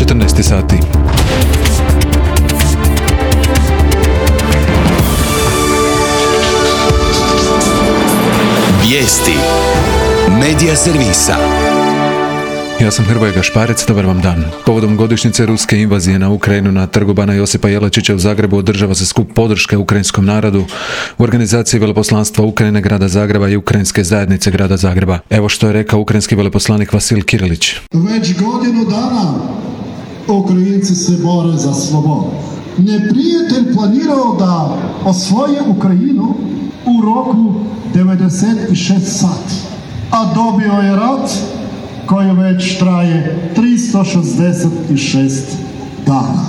14 sati. Vijesti Medija servisa. Ja sam Hrvoje Gašparec, dobar vam dan. Povodom godišnjice ruske invazije na Ukrajinu na trgu Bana Josipa Jelačića u Zagrebu održava se skup podrške ukrajinskom narodu u organizaciji Veleposlanstva Ukrajine grada Zagreba i Ukrajinske zajednice grada Zagreba. Evo što je rekao ukrajinski veleposlanik Vasil Kirilić. Već godinu dana Ukrajinci se bore za slobodu. Neprijatelj planirao da osvoje Ukrajinu u roku 96 sati, a dobio je rat koji već traje 366 dana.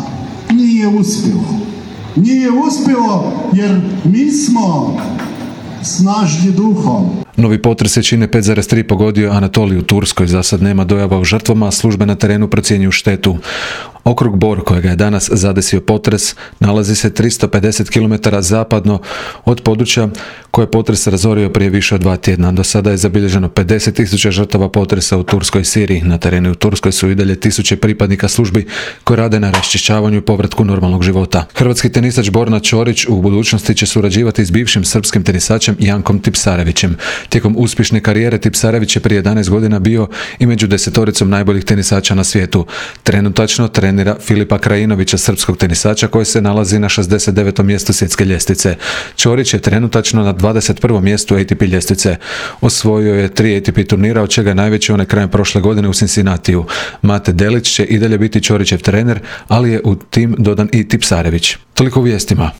Nije uspjelo jer mi smo snažni duhom. Novi potres jačine 5,3 pogodio Anatoliju u Turskoj. Za sad nema dojava o žrtvama, a službe na terenu procjenjuju štetu. Okrug Bor, kojega je danas zadesio potres, nalazi se 350 km zapadno od područja koje je potres razorio prije više od 2 tjedna. Do sada je zabilježeno 50.000 žrtava potresa u Turskoj i Siriji. Na terenu u Turskoj su i dalje tisuće pripadnika službi koji rade na raščišćavanju i povratku normalnog života. Hrvatski tenisač Borna Ćorić u budućnosti će surađivati s bivšim srpskim tenisačem Jankom Tipsarevićem. Tijekom uspješne karijere Tipsarević je prije 11 godina bio i među 10 najboljih tenisača na svijetu. Trenutačno trenira Filipa Krajinovića, srpskog tenisača koji se nalazi na 69. mjestu svjetske ljestvice. Ćorić je trenutačno na 21. mjestu ATP ljestvice. Osvojio je 3 ATP turnira, od čega je najveći onaj krajem prošle godine u Cincinnatiju. Mate Delić će i dalje biti Ćorićev trener, ali je u tim dodan i Tipsarević. Toliko u vijestima.